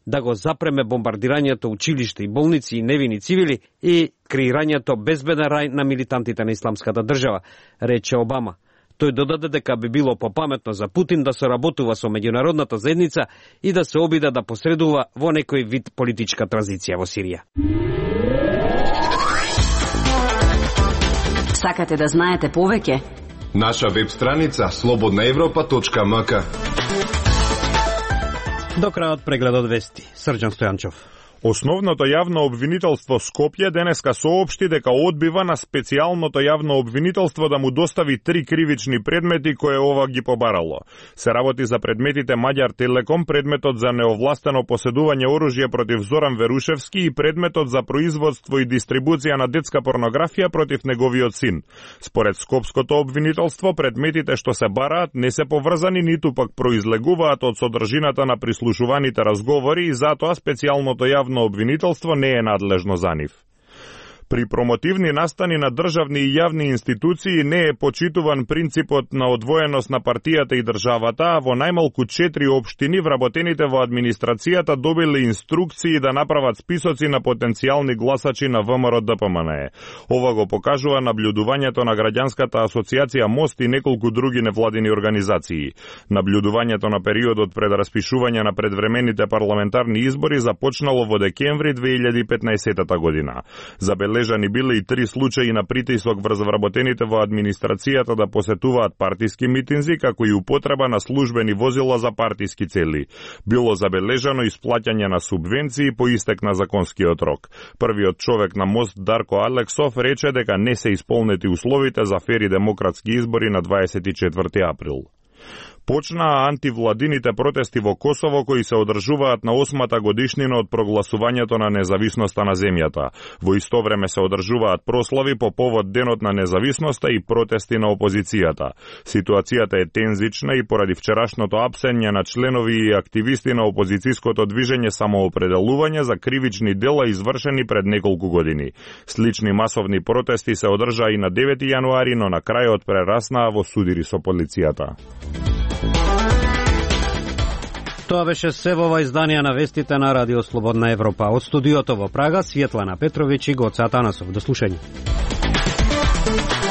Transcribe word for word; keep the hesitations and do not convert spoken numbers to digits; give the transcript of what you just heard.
да го запреме бомбардирањето училишта и болници и невини цивили и креирањето безбеден рај на милитантите на исламската држава, рече Обама. Тој додаде дека би било попаметно за Путин да соработува со меѓународната заедница и да се обиде да посредува во некој вид политичка транзиција во Сирија. Сакате да знаете повеќе? Наша веб страница слободна европа точка ем ка. До крајот прегледот вести. Срđan Стојанчов. Основното јавно обвинителство Скопје денеска соопшти дека одбива на специјалното јавно обвинителство да му достави три кривични предмети кои ова ги побарало. Се работи за предметите Маѓар Телеком, предметот за неовластено поседување оружје против Зоран Верушевски и предметот за производство и дистрибуција на детска порнографија против неговиот син. Според Скопското обвинителство, предметите што се бараат не се поврзани ниту пак произлегуваат од содржината на прислушуваните разговори и затоа специјалното јавно обвинителство не е надлежно за нив. При промотивни настани на државни и јавни институции не е почитуван принципот на одвоеност на партијата и државата, а во најмалку четири општини вработените во администрацијата добиле инструкции да направат списоци на потенцијални гласачи на ВМРО Д П М Н Е. Ова го покажува наблюдувањето на граѓанската асоциација Мост и неколку други невладини организации. Наблюдувањето на периодот пред распишување на предвремените парламентарни избори започнало во декември две илјади и петнаесетта година. Забележано Забележани биле и три случаи на притисок врз вработените во администрацијата да посетуваат партиски митинзи, како и употреба на службени возила за партиски цели. Било забележано исплаќање на субвенции по истек на законскиот рок. Првиот човек на Мост, Дарко Алексов, рече дека не се исполнети условите за фери демократски избори на дваесет и четврти април. Почнаа антивладините протести во Косово кои се одржуваат на осмата годишнина од прогласувањето на независноста на земјата. Во исто време се одржуваат прослави по повод Денот на независноста и протести на опозицијата. Ситуацијата е тензична и поради вчерашното апсење на членови и активисти на опозицијското движење Самоопределување за кривични дела извршени пред неколку години. Слични масовни протести се одржаа и на девети јануари, но на крајот прераснаа во судири со полицијата. Тоа беше се во ова издание на вестите на Радио Слободна Европа. Од студиото во Прага, Светлана Петровиќ и Гоце Атанасов. До слушање.